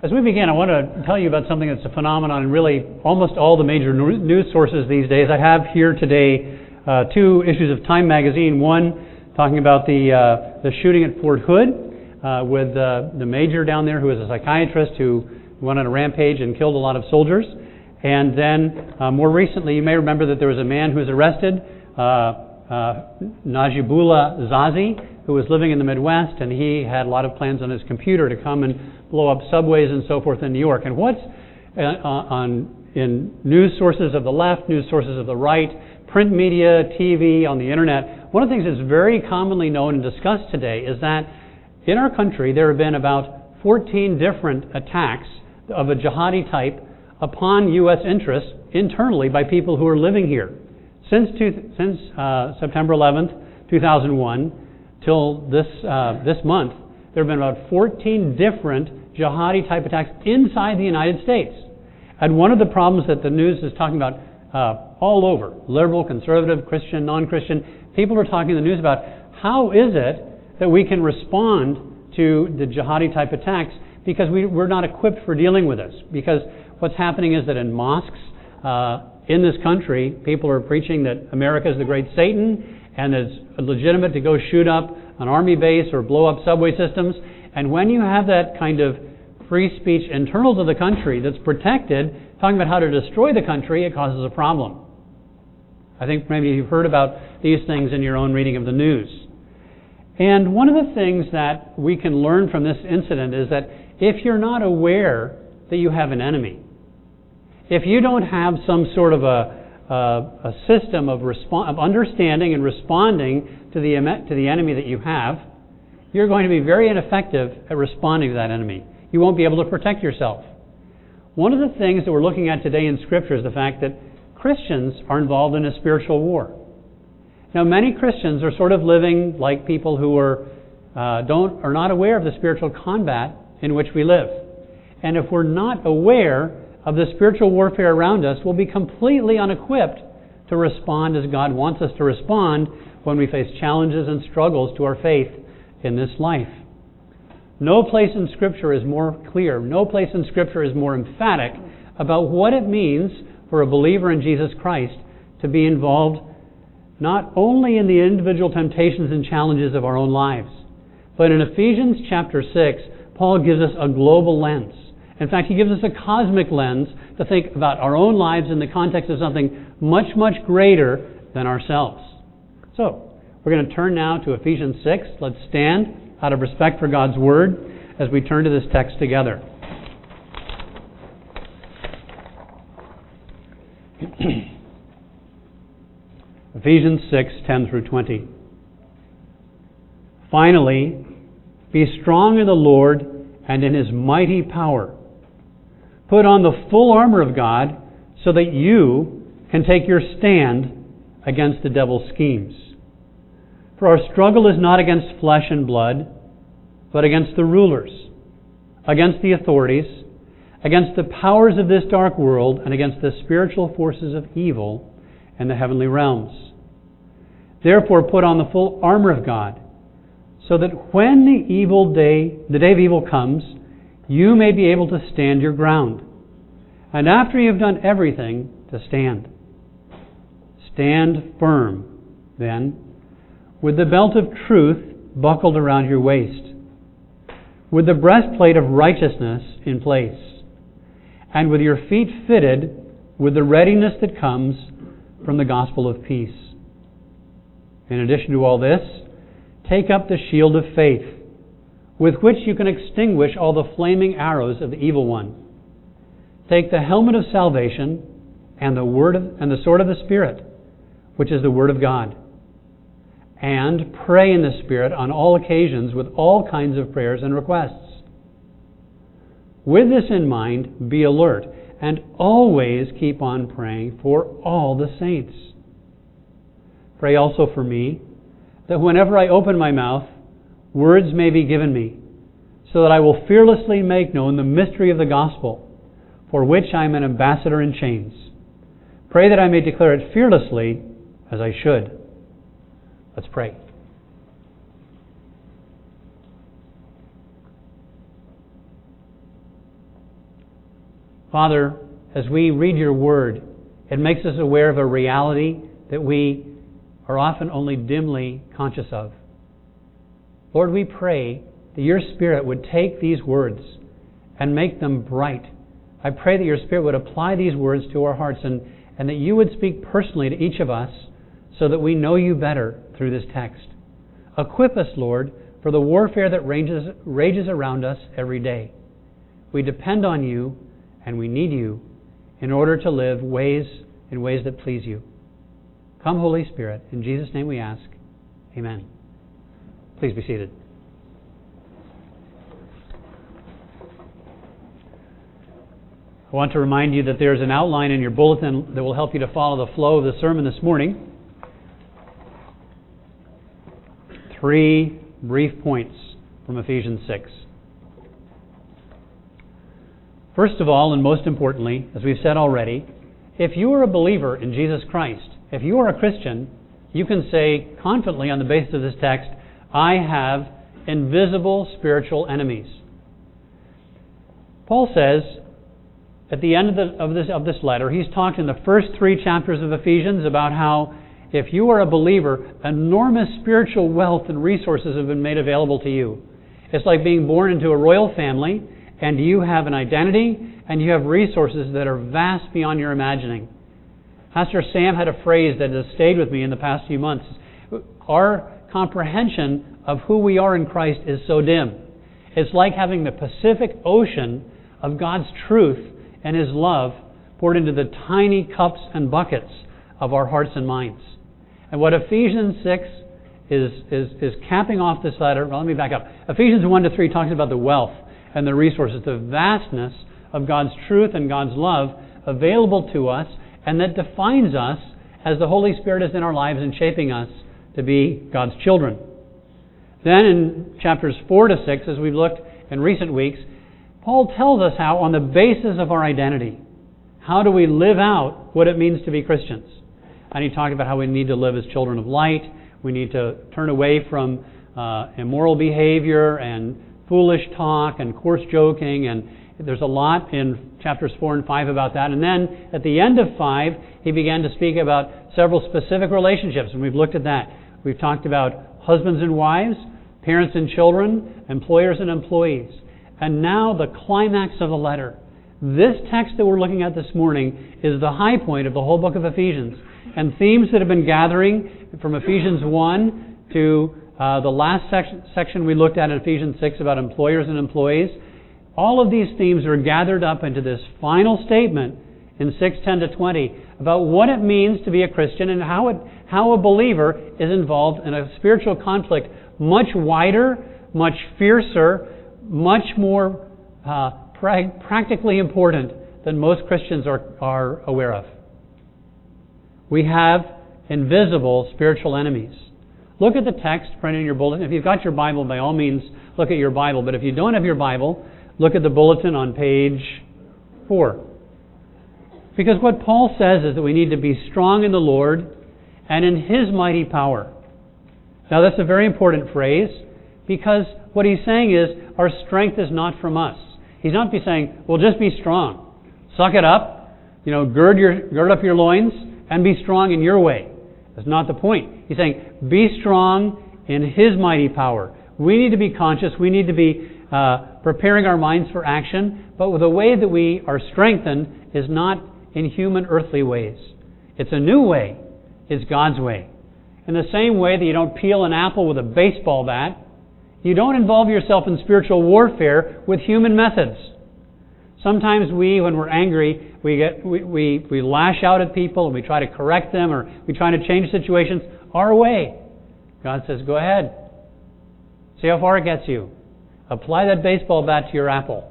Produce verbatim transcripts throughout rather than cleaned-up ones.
As we begin, I want to tell you about something that's a phenomenon in really almost all the major news sources these days. I have here today uh, two issues of Time magazine. One talking about the uh, the shooting at Fort Hood uh, with uh, the major down there who is a psychiatrist who went on a rampage and killed a lot of soldiers. And then uh, more recently, you may remember that there was a man who was arrested, uh, uh, Najibullah Zazi, who was living in the Midwest, and he had a lot of plans on his computer to come and blow up subways and so forth in New York. And what's uh, on in news sources of the left, news sources of the right, print media, T V, on the internet, one of the things that's very commonly known and discussed today is that in our country there have been about fourteen different attacks of a jihadi type upon U S interests internally by people who are living here. Since two, since uh, September eleventh, two thousand one, till this uh, this month, there have been about fourteen different jihadi type attacks inside the United States. And one of the problems that the news is talking about uh, all over, liberal, conservative, Christian, non-Christian, people are talking in the news about how is it that we can respond to the jihadi type attacks because we, we're not equipped for dealing with this. Because what's happening is that in mosques uh, in this country, people are preaching that America is the great Satan and it's legitimate to go shoot up an army base or blow up subway systems. And when you have that kind of free speech internal to the country that's protected, talking about how to destroy the country, it causes a problem. I think maybe you've heard about these things in your own reading of the news. And one of the things that we can learn from this incident is that if you're not aware that you have an enemy, if you don't have some sort of a, a, a system of, respo- of understanding and responding to the, to the enemy that you have, you're going to be very ineffective at responding to that enemy. You won't be able to protect yourself. One of the things that we're looking at today in Scripture is the fact that Christians are involved in a spiritual war. Now, many Christians are sort of living like people who are uh, don't are not aware of the spiritual combat in which we live. And if we're not aware of the spiritual warfare around us, we'll be completely unequipped to respond as God wants us to respond when we face challenges and struggles to our faith in this life. No place in Scripture is more clear, no place in Scripture is more emphatic about what it means for a believer in Jesus Christ to be involved not only in the individual temptations and challenges of our own lives, but in Ephesians chapter six, Paul gives us a global lens. In fact, he gives us a cosmic lens to think about our own lives in the context of something much, much greater than ourselves. So, we're going to turn now to Ephesians six. Let's stand out of respect for God's Word as we turn to this text together. Ephesians six, ten through twenty. Finally, be strong in the Lord and in His mighty power. Put on the full armor of God so that you can take your stand against the devil's schemes. For our struggle is not against flesh and blood, but against the rulers, against the authorities, against the powers of this dark world, and against the spiritual forces of evil in the heavenly realms. Therefore put on the full armor of God, so that when the evil day, the day of evil comes, you may be able to stand your ground. And after you have done everything, to stand. Stand firm, then, with the belt of truth buckled around your waist, with the breastplate of righteousness in place, and with your feet fitted with the readiness that comes from the gospel of peace. In addition to all this, take up the shield of faith, with which you can extinguish all the flaming arrows of the evil one. Take the helmet of salvation and the word of, and the sword of the Spirit, which is the Word of God. And pray in the Spirit on all occasions with all kinds of prayers and requests. With this in mind, be alert and always keep on praying for all the saints. Pray also for me, that whenever I open my mouth, words may be given me, so that I will fearlessly make known the mystery of the gospel, for which I am an ambassador in chains. Pray that I may declare it fearlessly as I should. Let's pray. Father, as we read your word, it makes us aware of a reality that we are often only dimly conscious of. Lord, we pray that your Spirit would take these words and make them bright. I pray that your Spirit would apply these words to our hearts and, and that you would speak personally to each of us so that we know you better through this text. Equip us, Lord, for the warfare that rages, rages around us every day. We depend on you and we need you in order to live ways in ways that please you. Come, Holy Spirit. In Jesus' name we ask. Amen. Please be seated. I want to remind you that there's an outline in your bulletin that will help you to follow the flow of the sermon this morning. Three brief points from Ephesians six. First of all, and most importantly, as we've said already, if you are a believer in Jesus Christ, if you are a Christian, you can say confidently on the basis of this text, I have invisible spiritual enemies. Paul says at the end of, the, of, this, of this letter, he's talked in the first three chapters of Ephesians about how if you are a believer, enormous spiritual wealth and resources have been made available to you. It's like being born into a royal family, and you have an identity, and you have resources that are vast beyond your imagining. Pastor Sam had a phrase that has stayed with me in the past few months. Our comprehension of who we are in Christ is so dim. It's like having the Pacific Ocean of God's truth and His love poured into the tiny cups and buckets of our hearts and minds. And what Ephesians six is, is, is capping off this letter, well, let me back up. Ephesians one to three talks about the wealth and the resources, the vastness of God's truth and God's love available to us, and that defines us as the Holy Spirit is in our lives and shaping us to be God's children. Then in chapters four to six, as we've looked in recent weeks, Paul tells us how, on the basis of our identity, how do we live out what it means to be Christians? And he talked about how we need to live as children of light. We need to turn away from uh, immoral behavior and foolish talk and coarse joking, and there's a lot in chapters four and five about that. And then at the end of five, he began to speak about several specific relationships, and we've looked at that. We've talked about husbands and wives, parents and children, employers and employees. And now the climax of the letter. This text that we're looking at this morning is the high point of the whole book of Ephesians. And themes that have been gathering from Ephesians one to uh, the last section, section we looked at in Ephesians six about employers and employees. All of these themes are gathered up into this final statement in six ten to twenty about what it means to be a Christian and how it, how a believer is involved in a spiritual conflict much wider, much fiercer, much more uh, pra- practically important than most Christians are, are aware of. We have invisible spiritual enemies. Look at the text printed in your bulletin. If you've got your Bible, by all means, look at your Bible. But if you don't have your Bible, look at the bulletin on page four. Because what Paul says is that we need to be strong in the Lord and in His mighty power. Now that's a very important phrase, because what he's saying is our strength is not from us. He's not be saying, well, just be strong. Suck it up. You know, gird your gird up your loins and be strong in your way. That's not the point. He's saying, be strong in His mighty power. We need to be conscious. We need to be uh, preparing our minds for action. But the way that we are strengthened is not in human earthly ways. It's a new way. It's God's way. In the same way that you don't peel an apple with a baseball bat, you don't involve yourself in spiritual warfare with human methods. Sometimes we, when we're angry, we get we, we, we lash out at people and we try to correct them, or we try to change situations our way. God says, go ahead. See how far it gets you. Apply that baseball bat to your apple.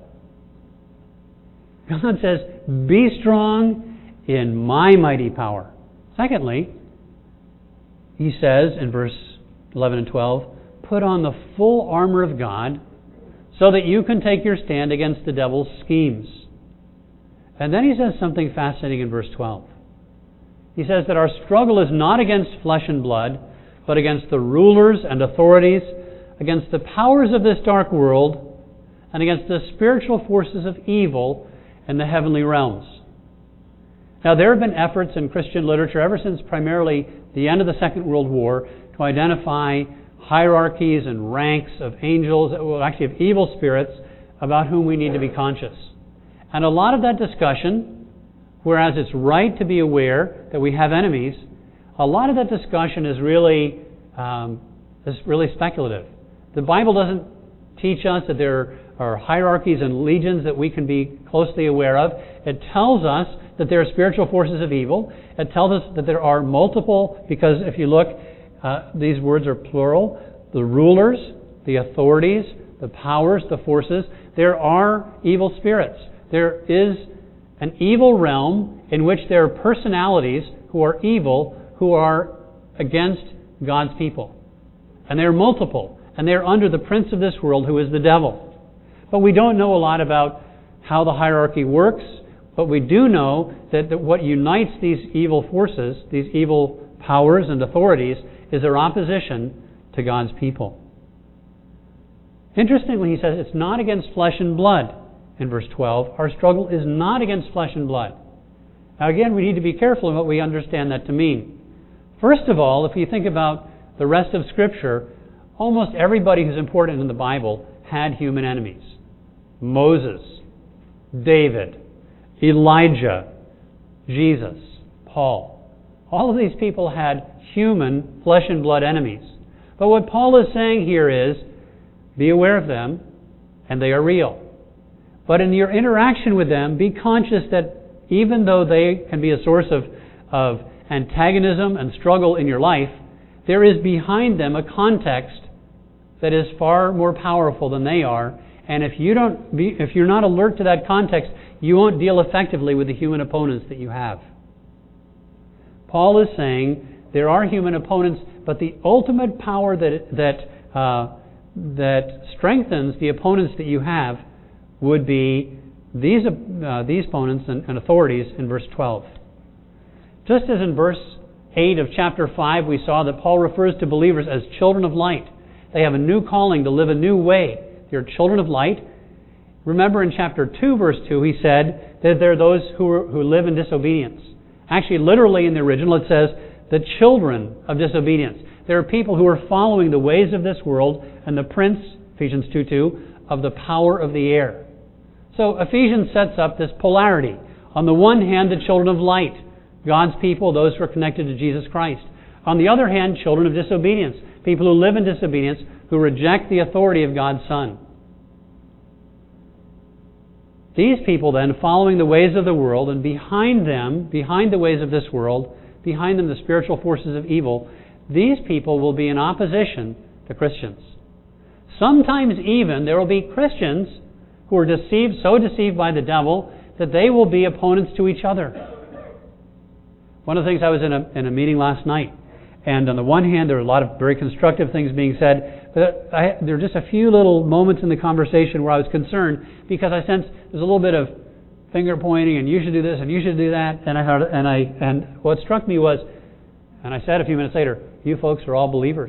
God says, be strong in my mighty power. Secondly, He says in verse eleven and twelve, put on the full armor of God so that you can take your stand against the devil's schemes. And then he says something fascinating in verse twelve. He says that our struggle is not against flesh and blood, but against the rulers and authorities, against the powers of this dark world, and against the spiritual forces of evil in the heavenly realms. Now, there have been efforts in Christian literature ever since primarily the end of the Second World War to identify hierarchies and ranks of angels, well, actually of evil spirits, about whom we need to be conscious. And a lot of that discussion, whereas it's right to be aware that we have enemies, a lot of that discussion is really um, is really speculative. The Bible doesn't teach us that there are hierarchies and legions that we can be closely aware of. It tells us that there are spiritual forces of evil. It tells us that there are multiple, because if you look, uh, these words are plural, the rulers, the authorities, the powers, the forces. There are evil spirits. There is an evil realm in which there are personalities who are evil, who are against God's people. And they are multiple. And they are under the prince of this world, who is the devil. But we don't know a lot about how the hierarchy works. But we do know that, that what unites these evil forces, these evil powers and authorities, is their opposition to God's people. Interestingly, he says it's not against flesh and blood. In verse twelve, our struggle is not against flesh and blood. Now again, we need to be careful in what we understand that to mean. First of all, if you think about the rest of Scripture, almost everybody who's important in the Bible had human enemies. Moses, David, Elijah, Jesus, Paul. All of these people had human flesh and blood enemies. But what Paul is saying here is, be aware of them, and they are real. But in your interaction with them, be conscious that even though they can be a source of, of antagonism and struggle in your life, there is behind them a context that is far more powerful than they are. And if you don't be, if you're not alert to that context, you won't deal effectively with the human opponents that you have. Paul is saying there are human opponents, but the ultimate power that that uh, that strengthens the opponents that you have would be these uh, these opponents and, and authorities in verse twelve. Just as in verse eight of chapter five, we saw that Paul refers to believers as children of light. They have a new calling to live a new way. They're children of light. Remember in chapter two, verse two, he said that there are those who, are, who live in disobedience. Actually, literally in the original, it says the children of disobedience. There are people who are following the ways of this world and the prince, Ephesians two two, of the power of the air. So Ephesians sets up this polarity. On the one hand, the children of light, God's people, those who are connected to Jesus Christ. On the other hand, children of disobedience, people who live in disobedience, who reject the authority of God's Son. These people then, following the ways of the world, and behind them, behind the ways of this world, behind them the spiritual forces of evil, these people will be in opposition to Christians. Sometimes even there will be Christians who are deceived, so deceived by the devil, that they will be opponents to each other. One of the things, I was in a, in a meeting last night, and on the one hand there were a lot of very constructive things being said, but I, there were just a few little moments in the conversation where I was concerned because I sensed there's a little bit of finger pointing and you should do this and you should do that, and I heard, and I and what struck me was, and I said a few minutes later, you folks are all believers.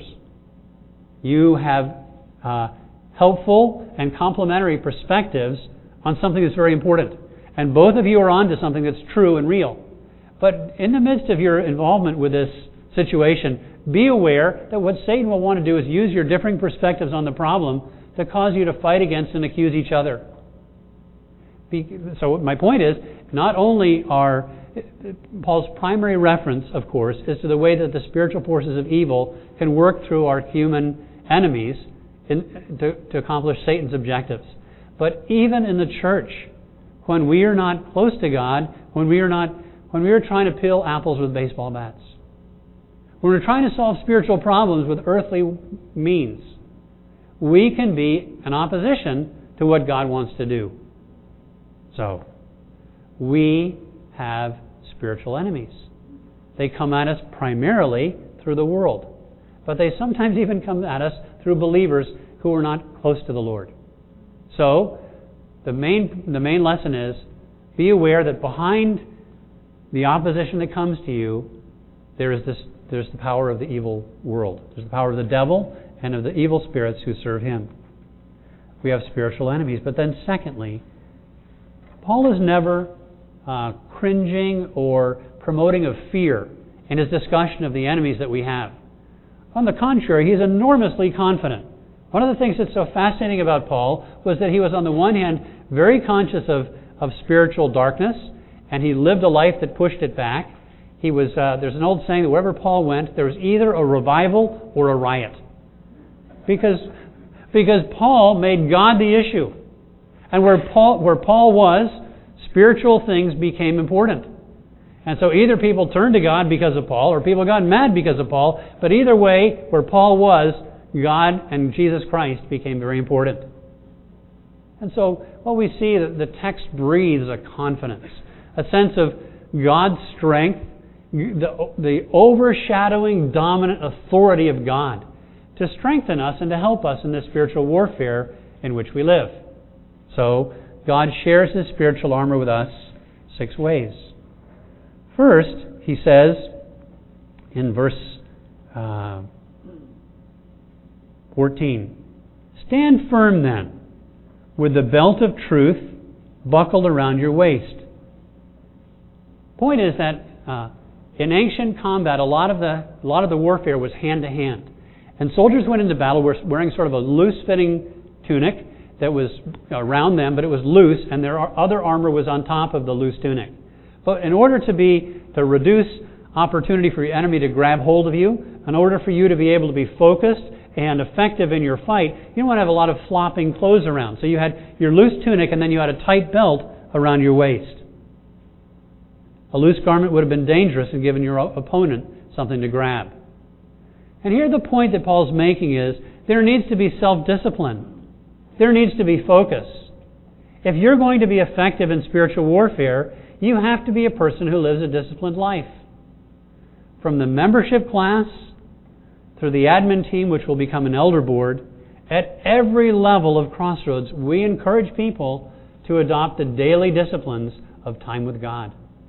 You have uh, helpful and complementary perspectives on something that's very important, and both of you are onto something that's true and real. But in the midst of your involvement with this situation, be aware that what Satan will want to do is use your differing perspectives on the problem to cause you to fight against and accuse each other. Be, so my point is, not only are Paul's primary reference, of course, is to the way that the spiritual forces of evil can work through our human enemies in, to, to accomplish Satan's objectives. But even in the church, when we are not close to God, when we are not, when we are trying to peel apples with baseball bats, when we're trying to solve spiritual problems with earthly means, we can be in opposition to what God wants to do. So, we have spiritual enemies. They come at us primarily through the world, but they sometimes even come at us through believers who are not close to the Lord. So, the main the main lesson is, be aware that behind the opposition that comes to you, there is this there's the power of the evil world. There's the power of the devil and of the evil spirits who serve him. We have spiritual enemies. But then secondly, Paul is never uh, cringing or promoting of fear in his discussion of the enemies that we have. On the contrary, he is enormously confident. One of the things that's so fascinating about Paul was that he was, on the one hand, very conscious of, of spiritual darkness, and he lived a life that pushed it back. He was. Uh, there's an old saying that wherever Paul went, there was either a revival or a riot. Because, because Paul made God the issue. And where Paul, where Paul was, spiritual things became important. And so either people turned to God because of Paul, or people got mad because of Paul. But either way, where Paul was, God and Jesus Christ became very important. And so what we see, that the text breathes a confidence, a sense of God's strength, the, the overshadowing, dominant authority of God to strengthen us and to help us in this spiritual warfare in which we live. So God shares His spiritual armor with us six ways. First, He says in verse uh, fourteen, "Stand firm then, with the belt of truth buckled around your waist." Point is that uh, in ancient combat, a lot of the a lot of the warfare was hand to hand, and soldiers went into battle wearing sort of a loose-fitting tunic that was around them, but it was loose, and their other armor was on top of the loose tunic. But in order to be to reduce opportunity for your enemy to grab hold of you, in order for you to be able to be focused and effective in your fight, you don't want to have a lot of flopping clothes around. So you had your loose tunic, and then you had a tight belt around your waist. A loose garment would have been dangerous and given your opponent something to grab. And here the point that Paul's making is there needs to be self-discipline. There needs to be focus. If you're going to be effective in spiritual warfare, you have to be a person who lives a disciplined life. From the membership class through the admin team, which will become an elder board, at every level of Crossroads, we encourage people to adopt the daily disciplines of time with God.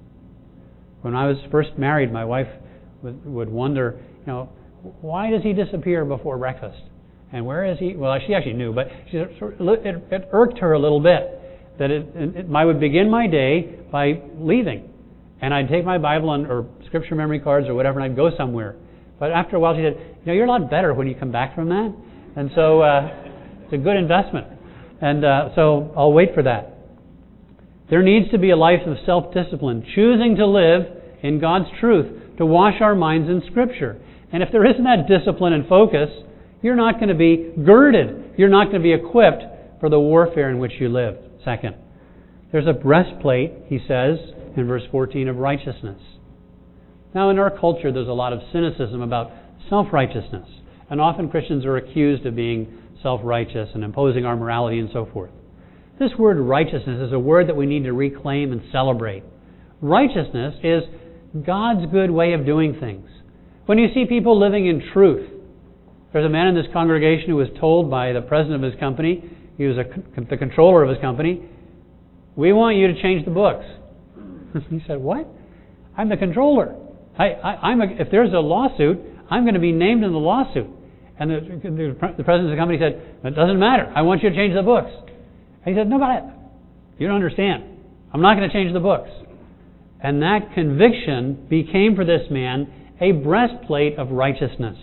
When I was first married, my wife would, would wonder, you know, why does he disappear before breakfast? And where is he? Well, she actually knew, but she, it, it irked her a little bit that it, it, I would begin my day by leaving. And I'd take my Bible and, or scripture memory cards or whatever, and I'd go somewhere. But after a while she said, you know, you're a lot better when you come back from that. And so uh, it's a good investment. And uh, so I'll wait for that. There needs to be a life of self-discipline, choosing to live in God's truth, to wash our minds in Scripture. And if there isn't that discipline and focus, you're not going to be girded. You're not going to be equipped for the warfare in which you live. Second, there's a breastplate, he says in verse fourteen, of righteousness. Now in our culture there's a lot of cynicism about self-righteousness. And often Christians are accused of being self-righteous and imposing our morality and so forth. This word righteousness is a word that we need to reclaim and celebrate. Righteousness is God's good way of doing things. When you see people living in truth, there's a man in this congregation who was told by the president of his company, he was a, the controller of his company, we want you to change the books. He said, what? I'm the controller. I, I, I'm a, if there's a lawsuit, I'm going to be named in the lawsuit. And the, the, the president of the company said, it doesn't matter. I want you to change the books. And he said, no, but you don't understand. I'm not going to change the books. And that conviction became for this man a breastplate of righteousness.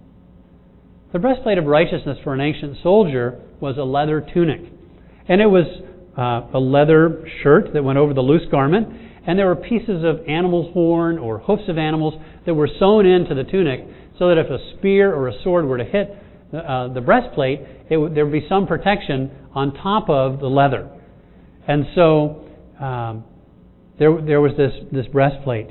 The breastplate of righteousness for an ancient soldier was a leather tunic. And it was uh, a leather shirt that went over the loose garment. And there were pieces of animal's horn or hoofs of animals that were sewn into the tunic so that if a spear or a sword were to hit uh, the breastplate, it would, there would be some protection on top of the leather. And so um, there, there was this, this breastplate.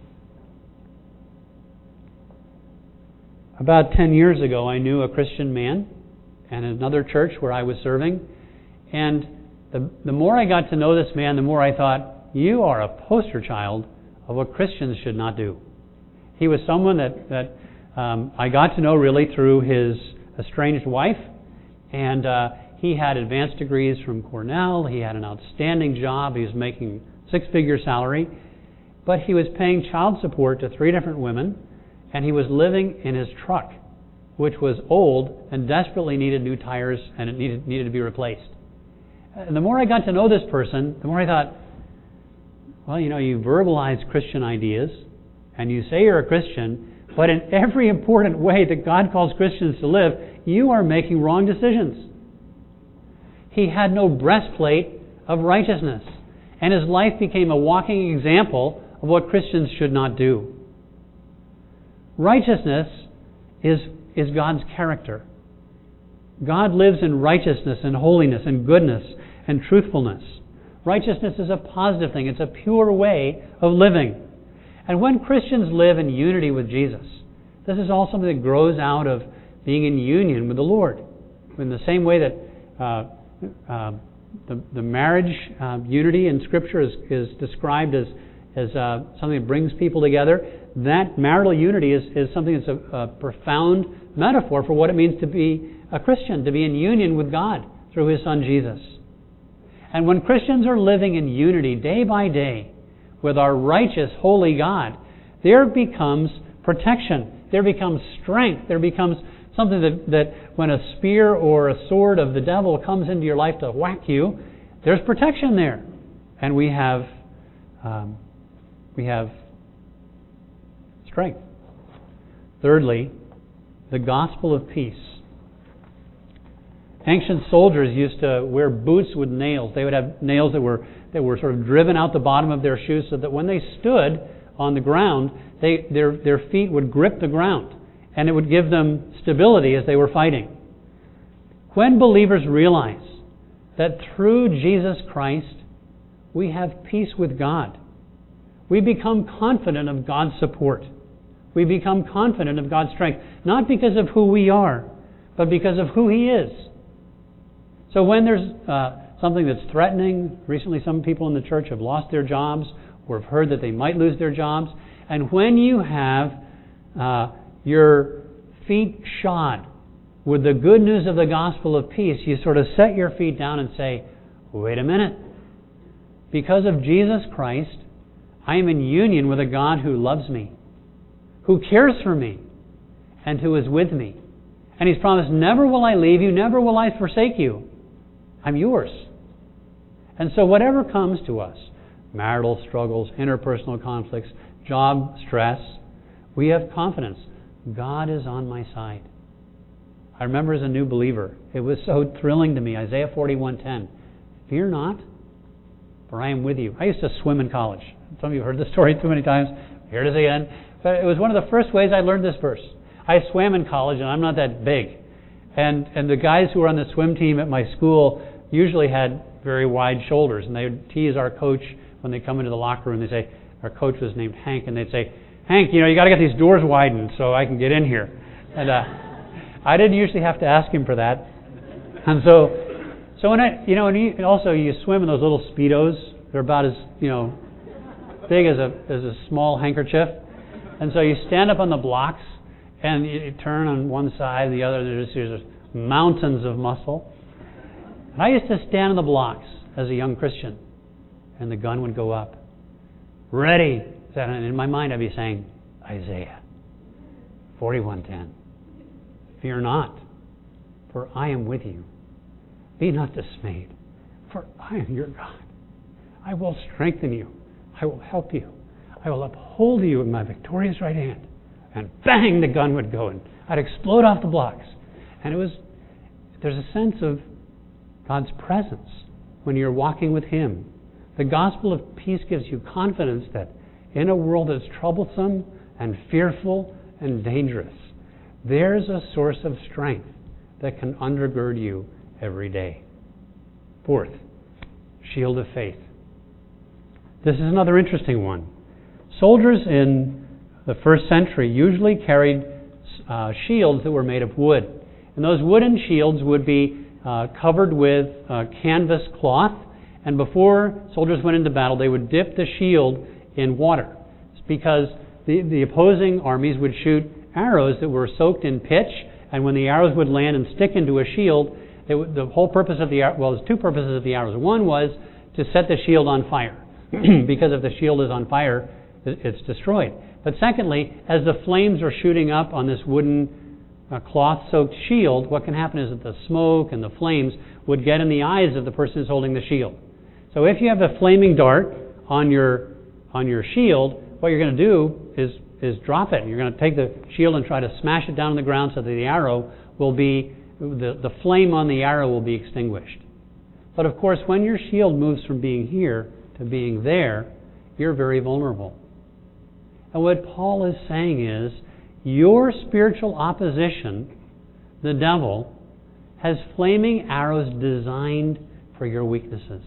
About ten years ago, I knew a Christian man in another church where I was serving. And the, the more I got to know this man, the more I thought, you are a poster child of what Christians should not do. He was someone that, that um, I got to know really through his estranged wife. And uh, he had advanced degrees from Cornell. He had an outstanding job. He was making six-figure salary. But he was paying child support to three different women. And he was living in his truck, which was old and desperately needed new tires, and it needed, needed to be replaced. And the more I got to know this person, the more I thought, well, you know, you verbalize Christian ideas, and you say you're a Christian, but in every important way that God calls Christians to live, you are making wrong decisions. He had no breastplate of righteousness, and his life became a walking example of what Christians should not do. Righteousness is, is God's character. God lives in righteousness and holiness and goodness and truthfulness. Righteousness is a positive thing. It's a pure way of living. And when Christians live in unity with Jesus, this is all something that grows out of being in union with the Lord. In the same way that uh, uh, the, the marriage uh, unity in Scripture is, is described as, as uh, something that brings people together, that marital unity is, is something that's a, a profound metaphor for what it means to be a Christian, to be in union with God through His Son Jesus. And when Christians are living in unity day by day with our righteous, holy God, there becomes protection. There becomes strength. There becomes something that, that when a spear or a sword of the devil comes into your life to whack you, there's protection there. And we have, um, we have strength. Thirdly, the gospel of peace. Ancient soldiers used to wear boots with nails. They would have nails that were that were sort of driven out the bottom of their shoes so that when they stood on the ground, they, their, their feet would grip the ground, and it would give them stability as they were fighting. When believers realize that through Jesus Christ we have peace with God, we become confident of God's support. We become confident of God's strength, not because of who we are, but because of who He is. So when there's uh, something that's threatening, recently some people in the church have lost their jobs or have heard that they might lose their jobs, and when you have uh, your feet shod with the good news of the gospel of peace, you sort of set your feet down and say, wait a minute. Because of Jesus Christ, I am in union with a God who loves me, who cares for me, and who is with me. And He's promised, never will I leave you, never will I forsake you. I'm yours. And so whatever comes to us, marital struggles, interpersonal conflicts, job stress, we have confidence. God is on my side. I remember as a new believer, it was so thrilling to me, Isaiah forty-one ten. Fear not, for I am with you. I used to swim in college. Some of you have heard this story too many times. Here it is again. But it was one of the first ways I learned this verse. I swam in college, and I'm not that big. And and the guys who were on the swim team at my school usually had very wide shoulders, and they would tease our coach when they come into the locker room. They say, our coach was named Hank, and they'd say, Hank, you know, you got to get these doors widened so I can get in here. And uh, I didn't usually have to ask him for that. And so, so when I, you know, and you, also you swim in those little Speedos. They're about as, you know, big as a as a small handkerchief. And so you stand up on the blocks, and you turn on one side and the other, and there's, there's mountains of muscle. And I used to stand on the blocks as a young Christian, and the gun would go up. Ready. And in my mind I'd be saying, Isaiah forty-one ten. Fear not, for I am with you. Be not dismayed, for I am your God. I will strengthen you. I will help you. I will uphold you with my victorious right hand. And bang, the gun would go, and I'd explode off the blocks. And it was, there's a sense of God's presence when you're walking with Him. The gospel of peace gives you confidence that in a world that's troublesome and fearful and dangerous, there's a source of strength that can undergird you every day. Fourth, shield of faith. This is another interesting one. Soldiers in the first century usually carried uh, shields that were made of wood. And those wooden shields would be uh, covered with uh, canvas cloth. And before soldiers went into battle, they would dip the shield in water. It's because the, the opposing armies would shoot arrows that were soaked in pitch. And when the arrows would land and stick into a shield, it would, the whole purpose of the, well, there's two purposes of the arrows. One was to set the shield on fire. Because if the shield is on fire, it's destroyed. But secondly, as the flames are shooting up on this wooden a cloth-soaked shield, what can happen is that the smoke and the flames would get in the eyes of the person who's holding the shield. So if you have a flaming dart on your on your shield, what you're going to do is is drop it. You're going to take the shield and try to smash it down on the ground so that the arrow will be the the flame on the arrow will be extinguished. But of course, when your shield moves from being here to being there, you're very vulnerable. And what Paul is saying is, your spiritual opposition, the devil, has flaming arrows designed for your weaknesses.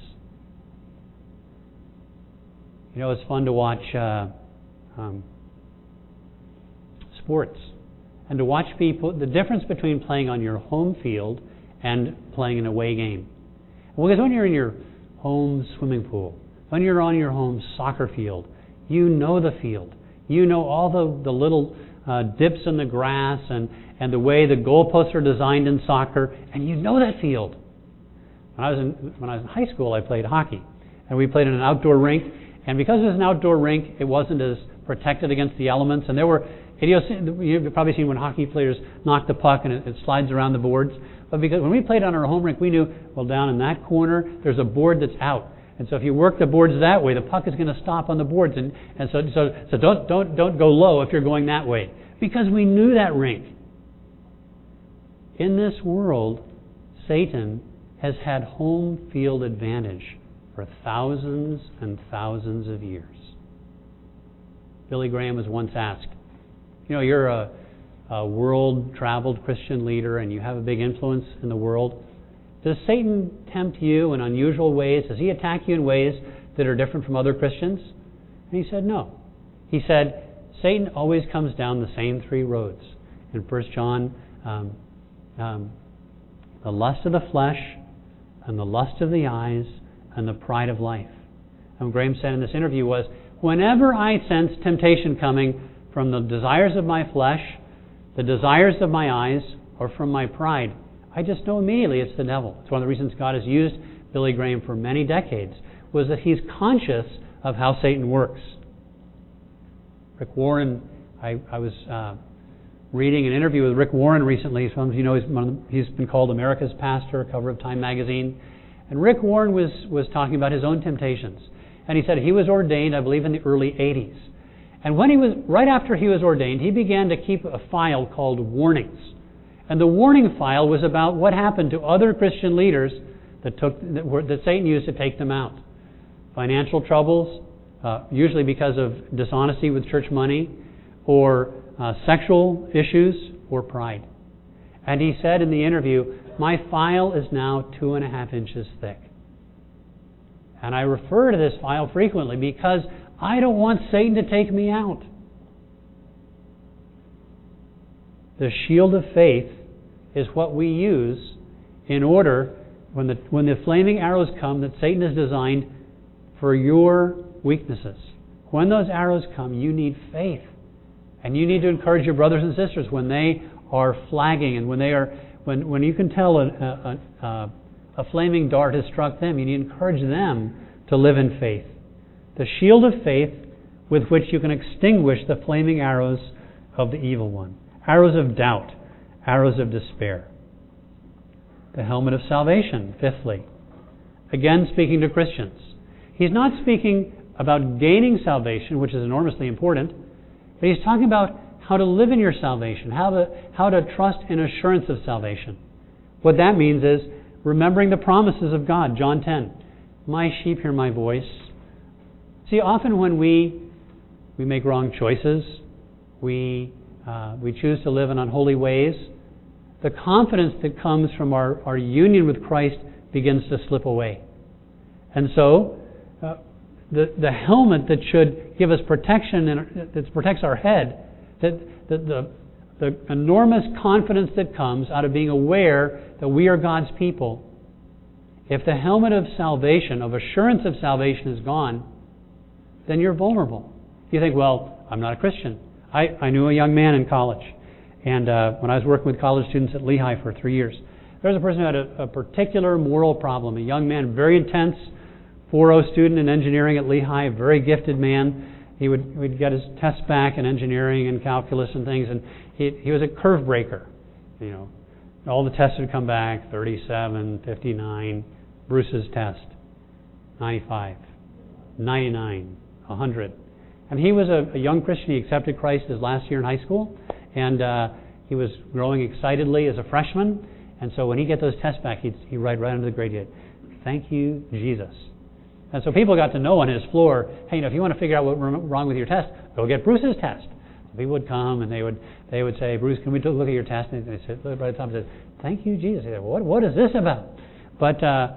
You know, it's fun to watch uh, um, sports and to watch people, the difference between playing on your home field and playing an away game. Well, because when you're in your home swimming pool, when you're on your home soccer field, you know the field. You know all the, the little uh, dips in the grass and, and the way the goalposts are designed in soccer, and you know that field. When I was in, when I was in high school, I played hockey, and we played in an outdoor rink. And because it was an outdoor rink, it wasn't as protected against the elements. And there were idiosyncrasies. You've probably seen when hockey players knock the puck and it, it slides around the boards. But because when we played on our home rink, we knew, well, down in that corner, there's a board that's out. And so if you work the boards that way, the puck is going to stop on the boards. And, and so, so, so don't, don't, don't go low if you're going that way. Because we knew that rink. In this world, Satan has had home field advantage for thousands and thousands of years. Billy Graham was once asked, you know, you're a, a world-traveled Christian leader and you have a big influence in the world. Does Satan tempt you in unusual ways? Does he attack you in ways that are different from other Christians? And he said no. He said, Satan always comes down the same three roads. In First John, um, um, the lust of the flesh and the lust of the eyes and the pride of life. And what Graham said in this interview was, whenever I sense temptation coming from the desires of my flesh, the desires of my eyes, or from my pride, I just know immediately it's the devil. It's one of the reasons God has used Billy Graham for many decades, was that he's conscious of how Satan works. Rick Warren, I, I was uh, reading an interview with Rick Warren recently. Some of you know he's, one of the, he's been called America's Pastor, cover of Time magazine. And Rick Warren was, was talking about his own temptations. And he said he was ordained, I believe, in the early eighties. And when he was, right after he was ordained, he began to keep a file called Warnings. And the warning file was about what happened to other Christian leaders that took that, were, that Satan used to take them out. Financial troubles, uh, usually because of dishonesty with church money, or uh, sexual issues, or pride. And he said in the interview, my file is now two and a half inches thick. And I refer to this file frequently because I don't want Satan to take me out. The shield of faith is what we use in order, when the, when the flaming arrows come that Satan has designed for your weaknesses. When those arrows come, you need faith. And you need to encourage your brothers and sisters when they are flagging and when they are When when you can tell a, a, a, a flaming dart has struck them, you need to encourage them to live in faith. The shield of faith with which you can extinguish the flaming arrows of the evil one. Arrows of doubt, arrows of despair. The helmet of salvation, fifthly. Again, speaking to Christians. He's not speaking about gaining salvation, which is enormously important, but he's talking about how to live in your salvation, how to, how to trust in assurance of salvation. What that means is remembering the promises of God. John ten, my sheep hear my voice. See, often when we we make wrong choices, we uh, we choose to live in unholy ways, the confidence that comes from our, our union with Christ begins to slip away. And so, uh, the the helmet that should give us protection and that protects our head, that the, the the enormous confidence that comes out of being aware that we are God's people, if the helmet of salvation, of assurance of salvation is gone, then you're vulnerable. You think, well, I'm not a Christian. I, I knew a young man in college, and uh, when I was working with college students at Lehigh for three years, there was a person who had a, a particular moral problem, a young man, very intense, four oh student in engineering at Lehigh, a very gifted man. He would would get his tests back in engineering and calculus and things, and he, he was a curve breaker. you know, all the tests had come back, thirty-seven, fifty-nine. Bruce's test, ninety-five, ninety-nine, one hundred. And he was a, a young Christian. He accepted Christ his last year in high school. And uh, he was growing excitedly as a freshman. And so when he get those tests back, he'd, he'd write right under the grade, he'd, thank you, Jesus. And so people got to know on his floor, hey, you know, if you want to figure out what's wrong with your test, go get Bruce's test. So people would come and they would they would say, Bruce, can we look at your test? And they said, right at the top, said, thank you, Jesus. He said, what, what is this about? But uh,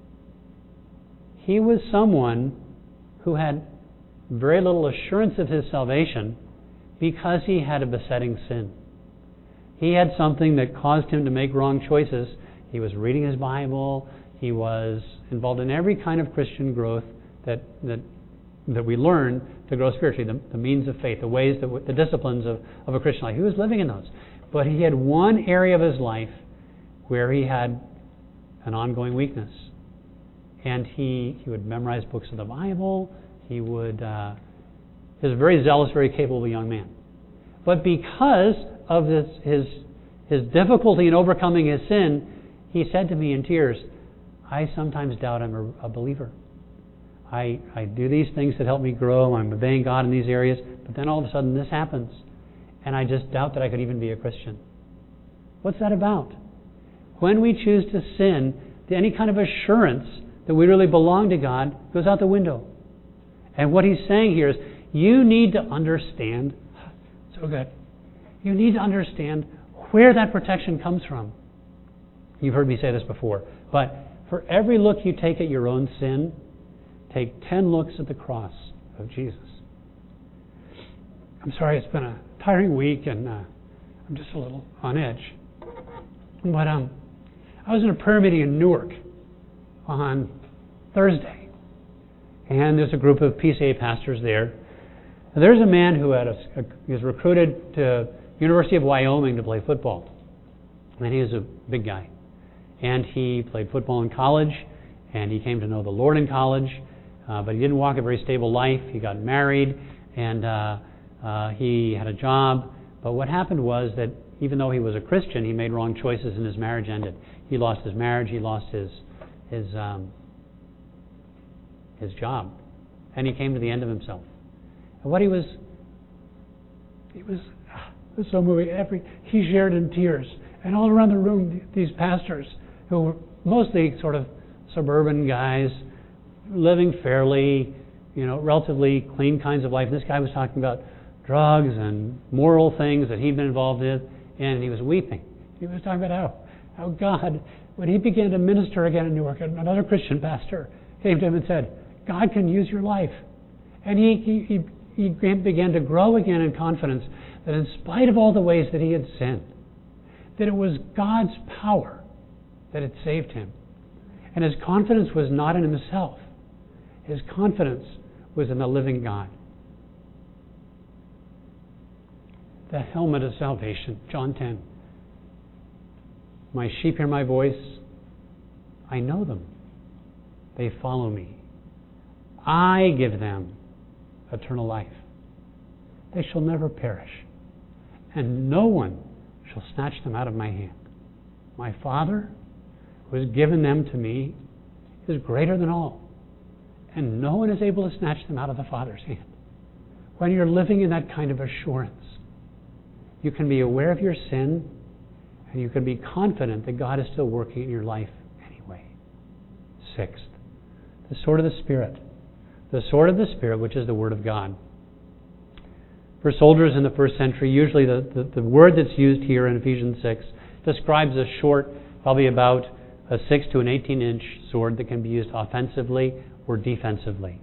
he was someone who had very little assurance of his salvation because he had a besetting sin. He had something that caused him to make wrong choices. He was reading his Bible. He was involved in every kind of Christian growth that that, that we learn to grow spiritually, the, the means of faith, the ways, that, the disciplines of, of a Christian life. He was living in those. But he had one area of his life where he had an ongoing weakness. And he, he would memorize books of the Bible. He would, uh, he was a very zealous, very capable young man. But because of this, his, his difficulty in overcoming his sin, he said to me in tears, I sometimes doubt I'm a, a believer. I, I do these things that help me grow. I'm obeying God in these areas. But then all of a sudden this happens. And I just doubt that I could even be a Christian. What's that about? When we choose to sin, any kind of assurance that we really belong to God goes out the window. And what he's saying here is, you need to understand, so good, you need to understand where that protection comes from. You've heard me say this before, but for every look you take at your own sin, take ten looks at the cross of Jesus. I'm sorry, it's been a tiring week, and uh, I'm just a little on edge. But um, I was in a prayer meeting in Newark on Thursday, and there's a group of P C A pastors there. And there's a man who had a, a, he was recruited to University of Wyoming to play football, and he was a big guy. And he played football in college, and he came to know the Lord in college, uh, but he didn't walk a very stable life. He got married, and uh, uh, he had a job. But what happened was that even though he was a Christian, he made wrong choices, and his marriage ended. He lost his marriage. He lost his his um, his job, and he came to the end of himself. And what he was, he was, it was so moving. Every he shared in tears, and all around the room, these pastors who were mostly sort of suburban guys, living fairly, you know, relatively clean kinds of life. And this guy was talking about drugs and moral things that he'd been involved in, and he was weeping. He was talking about how, how God, when he began to minister again in Newark, another Christian pastor came to him and said, God can use your life. And he, he, he, he began to grow again in confidence that in spite of all the ways that he had sinned, that it was God's power that had saved him. And his confidence was not in himself. His confidence was in the living God. The helmet of salvation, John ten. My sheep hear my voice. I know them. They follow me. I give them eternal life. They shall never perish, and no one shall snatch them out of my hand. My Father, who has given them to me, is greater than all, and no one is able to snatch them out of the Father's hand. When you're living in that kind of assurance, you can be aware of your sin, and you can be confident that God is still working in your life anyway. Sixth, the sword of the Spirit. The sword of the Spirit, which is the Word of God. For soldiers in the first century, usually the, the, the word that's used here in Ephesians six describes a short, probably about a six to an eighteen inch sword that can be used offensively or defensively.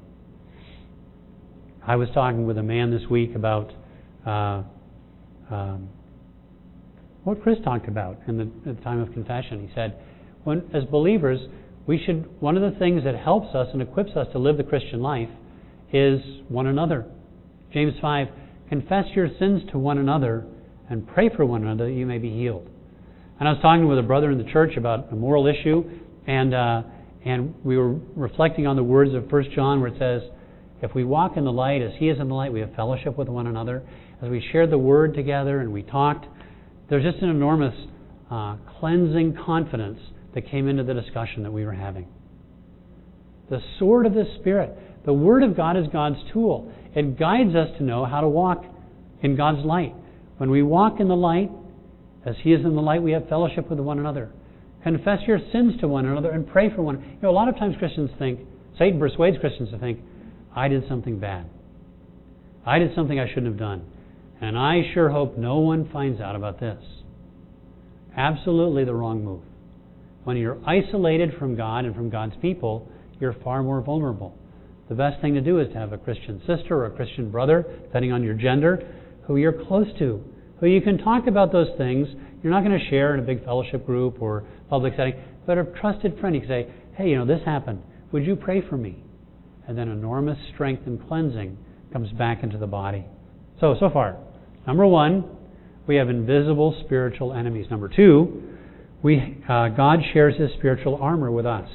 I was talking with a man this week about uh, um, what Chris talked about in the, at the time of confession. He said, when, as believers, we should, one of the things that helps us and equips us to live the Christian life is one another. James five, confess your sins to one another and pray for one another that you may be healed. And I was talking with a brother in the church about a moral issue, and uh, and we were reflecting on the words of First John where it says, if we walk in the light as he is in the light, we have fellowship with one another. As we shared the word together and we talked, there's just an enormous uh, cleansing confidence that came into the discussion that we were having. The sword of the Spirit. The Word of God is God's tool. It guides us to know how to walk in God's light. When we walk in the light, as He is in the light, we have fellowship with one another. Confess your sins to one another and pray for one. You know, a lot of times Christians think, Satan persuades Christians to think, I did something bad. I did something I shouldn't have done. And I sure hope no one finds out about this. Absolutely the wrong move. When you're isolated from God and from God's people, you're far more vulnerable. The best thing to do is to have a Christian sister or a Christian brother, depending on your gender, who you're close to, who you can talk about those things. You're not going to share in a big fellowship group or public setting, but a trusted friend. You can say, hey, you know, this happened. Would you pray for me? And then enormous strength and cleansing comes back into the body. So, so far, number one, we have invisible spiritual enemies. Number two, we uh, God shares His spiritual armor with us.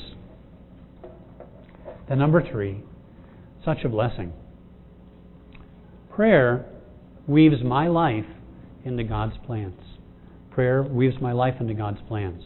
And number three, such a blessing. Prayer weaves my life into God's plans. Prayer weaves my life into God's plans.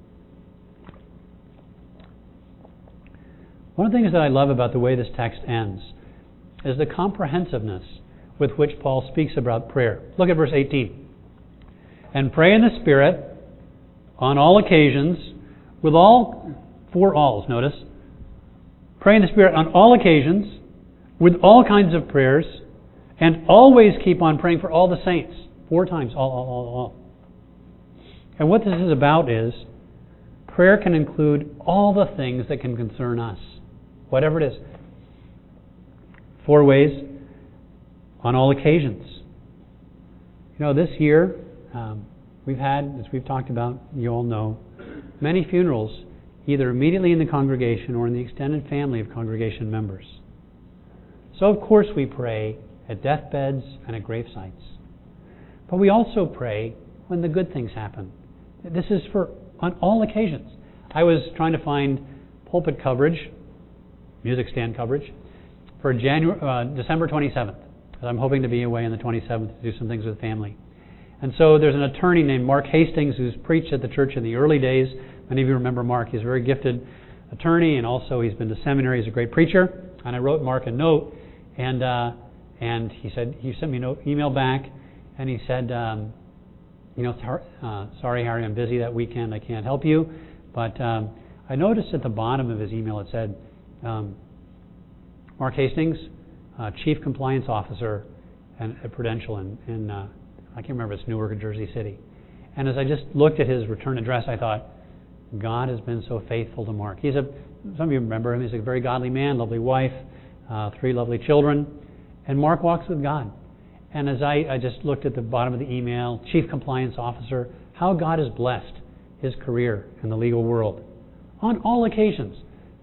One of the things that I love about the way this text ends is the comprehensiveness with which Paul speaks about prayer. Look at verse eighteen. And pray in the Spirit on all occasions with all, four alls, notice. Pray in the Spirit on all occasions with all kinds of prayers, and always keep on praying for all the saints. Four times, all, all, all, all. And what this is about is prayer can include all the things that can concern us, whatever it is. Four ways on all occasions. You know, this year um, we've had, as we've talked about, you all know, many funerals either immediately in the congregation or in the extended family of congregation members. So of course we pray at deathbeds and at gravesites. But we also pray when the good things happen. This is for on all occasions. I was trying to find pulpit coverage, music stand coverage, for January, uh, December twenty-seventh. Because I'm hoping to be away on the twenty-seventh to do some things with family. And so there's an attorney named Mark Hastings who's preached at the church in the early days. Many of you remember Mark. He's a very gifted attorney, and also he's been to seminary. He's a great preacher. And I wrote Mark a note, and uh, and he said he sent me an email back, and he said, um, you know, uh, sorry Harry, I'm busy that weekend. I can't help you. But um, I noticed at the bottom of his email it said, um, Mark Hastings, uh, Chief Compliance Officer and, at Prudential in, in uh, I can't remember if it's Newark or Jersey City. And as I just looked at his return address, I thought, God has been so faithful to Mark. He's a, some of you remember him, he's a very godly man, lovely wife, uh, three lovely children. And Mark walks with God. And as I, I just looked at the bottom of the email, Chief Compliance Officer, how God has blessed his career in the legal world. On all occasions.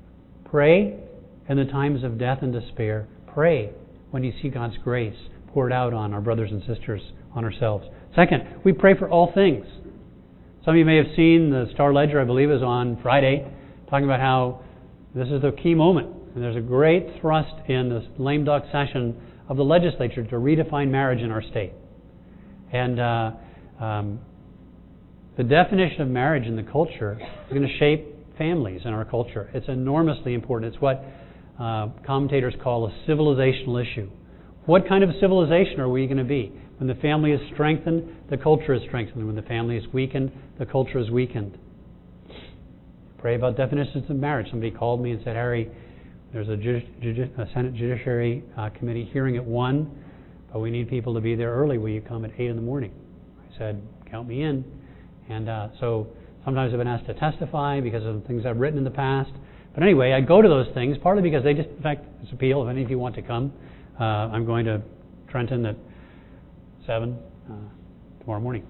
Pray in the times of death and despair. Pray when you see God's grace poured out on our brothers and sisters, on ourselves. Second, we pray for all things. Some of you may have seen the Star Ledger, I believe, is on Friday, talking about how this is the key moment. And there's a great thrust in this lame duck session of the legislature to redefine marriage in our state. And uh, um, the definition of marriage in the culture is going to shape families in our culture. It's enormously important. It's what uh, commentators call a civilizational issue. What kind of civilization are we going to be? When the family is strengthened, the culture is strengthened. When the family is weakened, the culture is weakened. Pray about definitions of marriage. Somebody called me and said, Harry, there's a, Judi- Judi- a Senate Judiciary uh, Committee hearing at one, but we need people to be there early. Will you come at eight in the morning? I said, count me in. And uh, so sometimes I've been asked to testify because of the things I've written in the past. But anyway, I go to those things, partly because they just, in fact, it's appeal. If any of you want to come, uh, I'm going to Trenton at seven uh, tomorrow morning.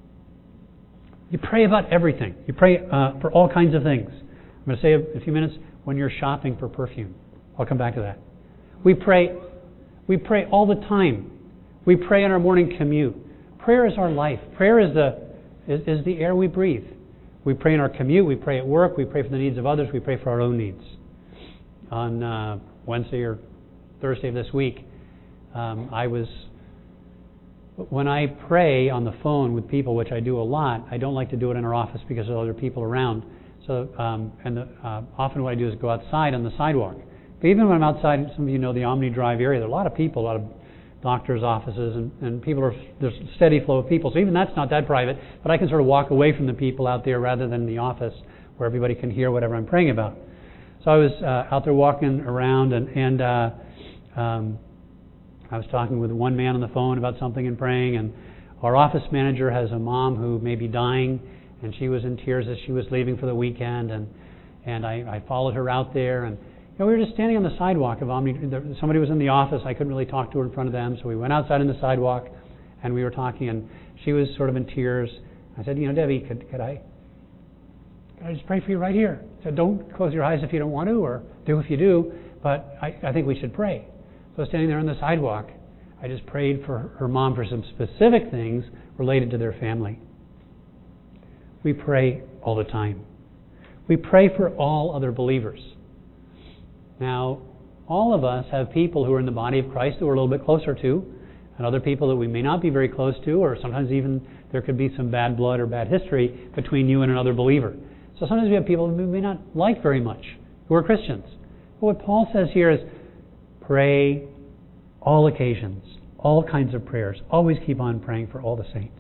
You pray about everything. You pray uh, for all kinds of things. I'm going to say a, a few minutes when you're shopping for perfume. I'll come back to that. We pray. We pray all the time. We pray in our morning commute. Prayer is our life. Prayer is the is, is the air we breathe. We pray in our commute. We pray at work. We pray for the needs of others. We pray for our own needs. On uh, Wednesday or Thursday of this week, um, I was When I pray on the phone with people, which I do a lot, I don't like to do it in our office because there are other people around. So, um, and the, uh, often what I do is go outside on the sidewalk. But even when I'm outside, some of you know the Omni Drive area, there are a lot of people, a lot of doctors' offices, and, and people are, there's a steady flow of people. So even that's not that private, but I can sort of walk away from the people out there rather than the office where everybody can hear whatever I'm praying about. So I was uh, out there walking around, and, and uh, um, I was talking with one man on the phone about something and praying, and our office manager has a mom who may be dying, and she was in tears as she was leaving for the weekend, and and I, I followed her out there, and you know, we were just standing on the sidewalk of Omni. Somebody was in the office. I couldn't really talk to her in front of them, so we went outside on the sidewalk, and we were talking, and she was sort of in tears. I said, you know, Debbie, could could I could I just pray for you right here? I said, don't close your eyes if you don't want to, or do if you do, but I, I think we should pray. So I was standing there on the sidewalk. I just prayed for her mom for some specific things related to their family. We pray all the time. We pray for all other believers. Now, all of us have people who are in the body of Christ that we're a little bit closer to, and other people that we may not be very close to, or sometimes even there could be some bad blood or bad history between you and another believer. So sometimes we have people who we may not like very much, who are Christians. But what Paul says here is, pray all occasions, all kinds of prayers. Always keep on praying for all the saints.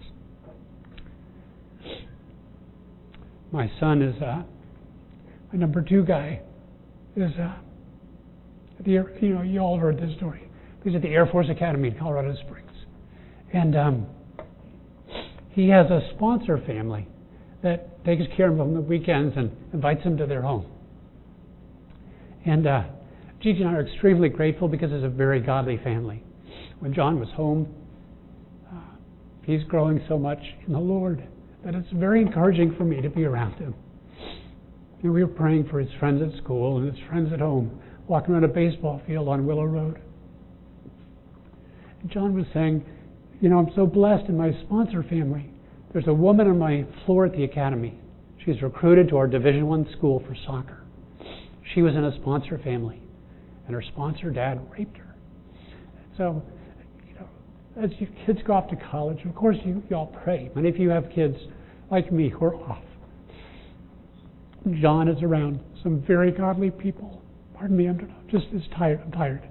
My son is, uh, my number two guy is, uh, at the, you know, you all heard this story. He's at the Air Force Academy in Colorado Springs. And um, he has a sponsor family that takes care of him on the weekends and invites him to their home. And uh, Gigi and I are extremely grateful because it's a very godly family. When John was home, uh, he's growing so much in the Lord that it's very encouraging for me to be around him. And we were praying for his friends at school and his friends at home, walking around a baseball field on Willow Road. And John was saying, you know, I'm so blessed in my sponsor family. There's a woman on my floor at the academy. She's recruited to our Division One school for soccer. She was in a sponsor family, and her sponsor dad raped her. So, you know, as your kids go off to college, of course you, you all pray. Many of you have kids like me who are off. John is around some very godly people. Pardon me, I'm just as tired. I'm tired.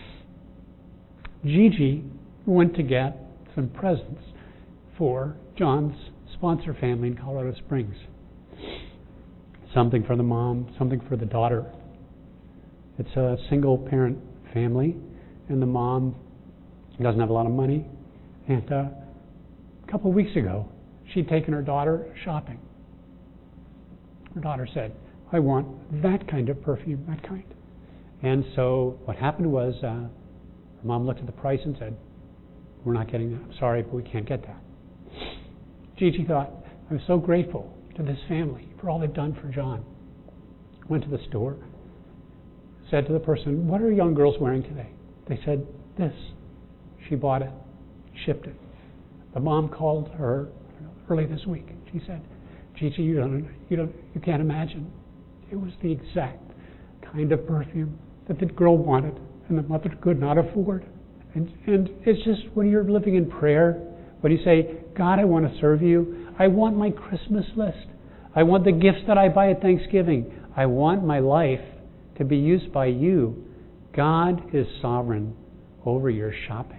Gigi went to get some presents for John's sponsor family in Colorado Springs. Something for the mom, something for the daughter. It's a single parent family, and the mom doesn't have a lot of money. And uh, a couple of weeks ago, she'd taken her daughter shopping. Her daughter said, I want that kind of perfume, that kind. And so what happened was, uh, her mom looked at the price and said, we're not getting that. I'm sorry, but we can't get that. Gigi thought, I'm so grateful to this family for all they've done for John. Went to the store, said to the person, what are young girls wearing today? They said, this. She bought it, shipped it. The mom called her early this week. She said, Gigi, you don't, you don't, you can't imagine. It was the exact kind of perfume that the girl wanted and the mother could not afford. And, and it's just when you're living in prayer, when you say, God, I want to serve you. I want my Christmas list. I want the gifts that I buy at Thanksgiving. I want my life to be used by you. God is sovereign over your shopping.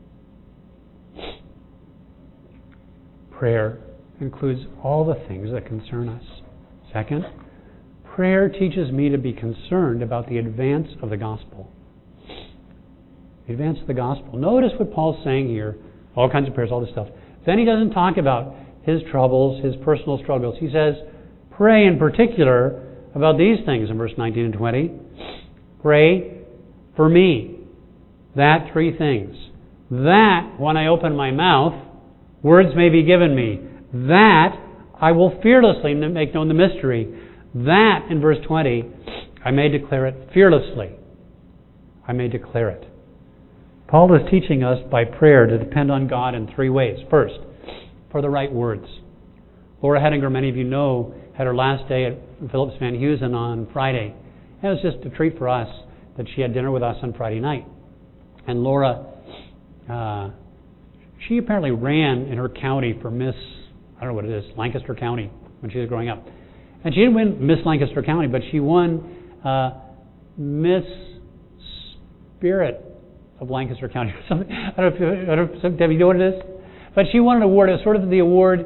Prayer includes all the things that concern us. Second, prayer teaches me to be concerned about the advance of the gospel. The advance of the gospel. Notice what Paul's saying here. All kinds of prayers, all this stuff. Then he doesn't talk about his troubles, his personal struggles. He says, pray in particular about these things in verse nineteen and twenty. Pray for me. That three things. That when I open my mouth, words may be given me. That I will fearlessly make known the mystery. That, in verse twenty, I may declare it fearlessly. I may declare it. Paul is teaching us by prayer to depend on God in three ways. First, for the right words. Laura Hedinger, many of you know, had her last day at Phillips Van Heusen on Friday. And it was just a treat for us that she had dinner with us on Friday night. And Laura uh, She apparently ran in her county for Miss, I don't know what it is, Lancaster County when she was growing up. And she didn't win Miss Lancaster County, but she won uh, Miss Spirit of Lancaster County or something. I don't know if, I don't know if Debbie, you know what it is? But she won an award. It was sort of the award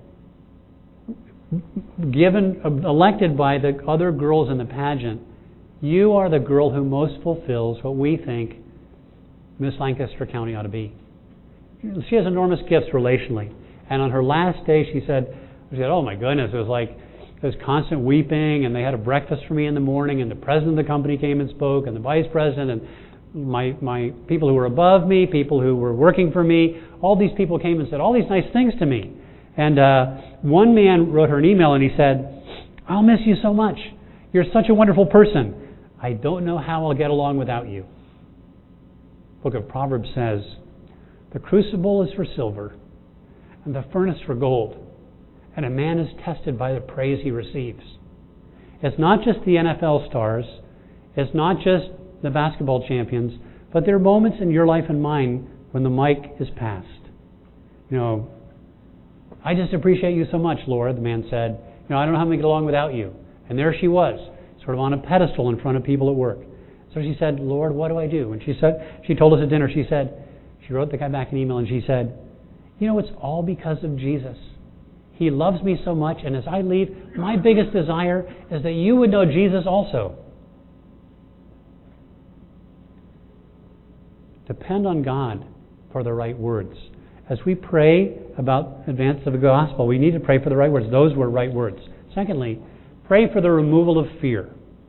given, elected by the other girls in the pageant. You are the girl who most fulfills what we think Miss Lancaster County ought to be. She has enormous gifts relationally. And on her last day, she said, she said, oh my goodness, it was like, it was constant weeping, and they had a breakfast for me in the morning, and the president of the company came and spoke, and the vice president, and my, my people who were above me, people who were working for me, all these people came and said all these nice things to me. And uh, one man wrote her an email, and he said, I'll miss you so much. You're such a wonderful person. I don't know how I'll get along without you. The book of Proverbs says, the crucible is for silver, and the furnace for gold, and a man is tested by the praise he receives. It's not just the N F L stars, it's not just the basketball champions, but there are moments in your life and mine when the mic is passed. You know, I just appreciate you so much, Laura, the man said. You know, I don't know how I'm going to get along without you. And there she was, sort of on a pedestal in front of people at work. So she said, Lord, what do I do? And she said, she told us at dinner, she said, she wrote the guy back an email and she said, you know, it's all because of Jesus. He loves me so much, and as I leave, my biggest desire is that you would know Jesus also. Depend on God for the right words. As we pray about advance of the gospel, we need to pray for the right words. Those were right words. Secondly, pray for the removal of fear.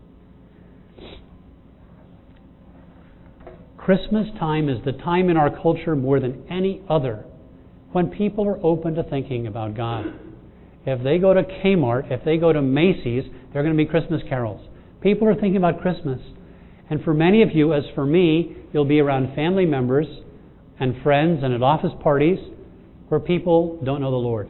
Christmas time is the time in our culture more than any other when people are open to thinking about God. If they go to Kmart, if they go to Macy's, there are going to be Christmas carols. People are thinking about Christmas. And for many of you, as for me, you'll be around family members and friends and at office parties where people don't know the Lord.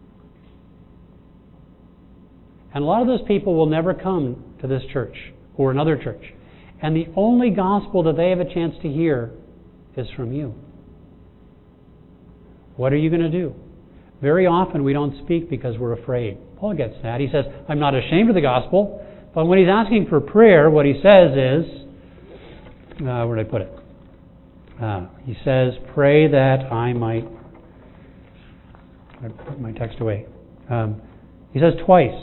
And a lot of those people will never come to this church or another church. And the only gospel that they have a chance to hear is from you. What are you going to do? Very often we don't speak because we're afraid. Paul gets that. He says, I'm not ashamed of the gospel. But when he's asking for prayer, what he says is, uh, where did I put it? Uh, he says, pray that I might... I put my text away. Um, he says twice.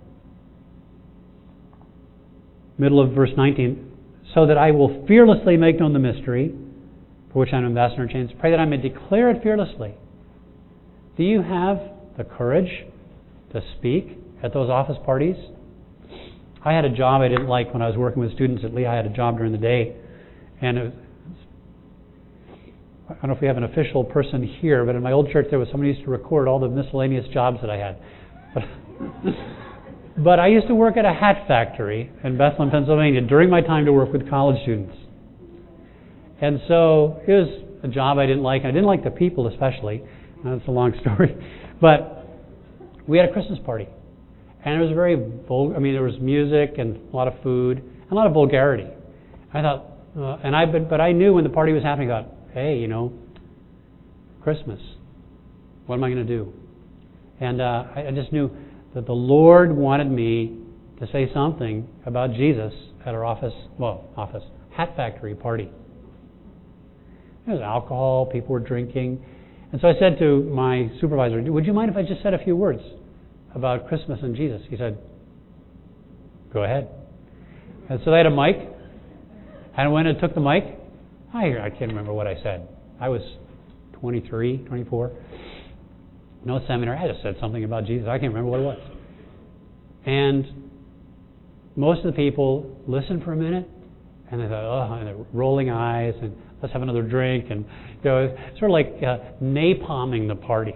Middle of verse nineteen. So that I will fearlessly make known the mystery, for which I'm ambassador in chains. Pray that I may declare it fearlessly. Do you have the courage to speak at those office parties? I had a job I didn't like when I was working with students at Lee. I had a job during the day. And it was, I don't know if we have an official person here, but in my old church there was somebody who used to record all the miscellaneous jobs that I had. But, but I used to work at a hat factory in Bethlehem, Pennsylvania during my time to work with college students. And so it was a job I didn't like. I didn't like the people especially. That's a long story. But we had a Christmas party. And it was very vulgar. I mean, there was music and a lot of food and a lot of vulgarity. I thought, uh, and I, but, but I knew when the party was happening, I thought, hey, you know, Christmas. What am I going to do? And uh, I, I just knew that the Lord wanted me to say something about Jesus at our office, well, office, hat factory party. There was alcohol, people were drinking. And so I said to my supervisor, would you mind if I just said a few words about Christmas and Jesus? He said, go ahead. And so they had a mic. And when I took the mic, I, I can't remember what I said. I was twenty-three, twenty-four. No seminary. I just said something about Jesus. I can't remember what it was. And most of the people listened for a minute, and they thought, oh, and they're rolling eyes, and let's have another drink, and you know, it's sort of like uh, napalming the party.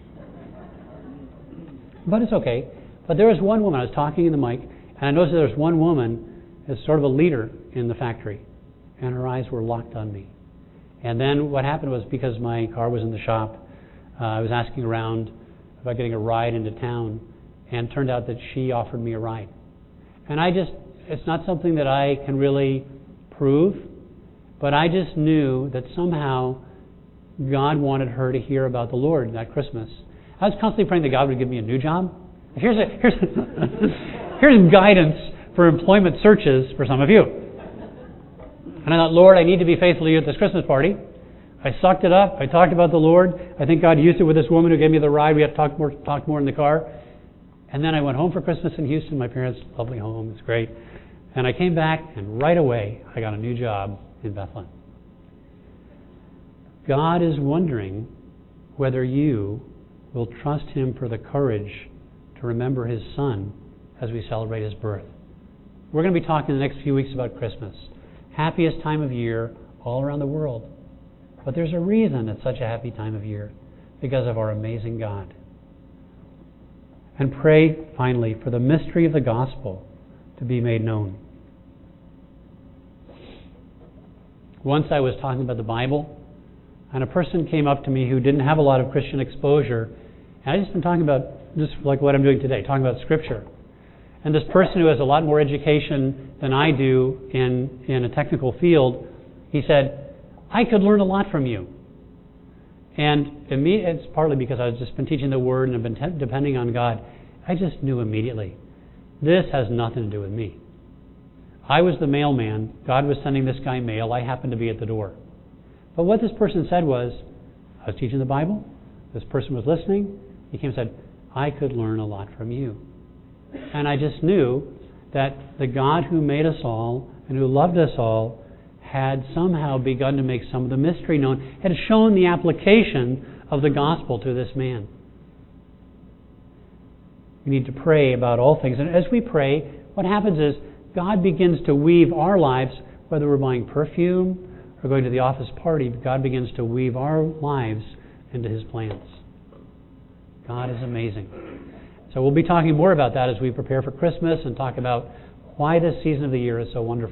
But it's okay. But there was one woman, I was talking in the mic, and I noticed there was one woman as sort of a leader in the factory, and her eyes were locked on me. And then what happened was, because my car was in the shop, uh, I was asking around about getting a ride into town, and it turned out that she offered me a ride. And I just, it's not something that I can really prove, but I just knew that somehow God wanted her to hear about the Lord that Christmas. I was constantly praying that God would give me a new job. Here's a, here's here's guidance for employment searches for some of you. And I thought, Lord, I need to be faithful to you at this Christmas party. I sucked it up. I talked about the Lord. I think God used it with this woman who gave me the ride. We had to talk more, talk more in the car. And then I went home for Christmas in Houston. My parents' lovely home. It's great. And I came back, and right away, I got a new job in Bethlehem. God is wondering whether you will trust Him for the courage to remember His Son as we celebrate His birth. We're going to be talking the next few weeks about Christmas. Happiest time of year all around the world. But there's a reason it's such a happy time of year, because of our amazing God. And pray, finally, for the mystery of the gospel to be made known. Once I was talking about the Bible, and a person came up to me who didn't have a lot of Christian exposure, and I just been talking about, just like what I'm doing today, talking about Scripture. And this person who has a lot more education than I do in, in a technical field, he said, I could learn a lot from you. And it's partly because I've just been teaching the Word and I've been te- depending on God. I just knew immediately, this has nothing to do with me. I was the mailman. God was sending this guy mail. I happened to be at the door. But what this person said was, I was teaching the Bible. This person was listening. He came and said, I could learn a lot from you. And I just knew that the God who made us all and who loved us all had somehow begun to make some of the mystery known, had shown the application of the gospel to this man. We need to pray about all things. And as we pray, what happens is God begins to weave our lives, whether we're buying perfume or going to the office party, God begins to weave our lives into His plans. God is amazing. So we'll be talking more about that as we prepare for Christmas and talk about why this season of the year is so wonderful.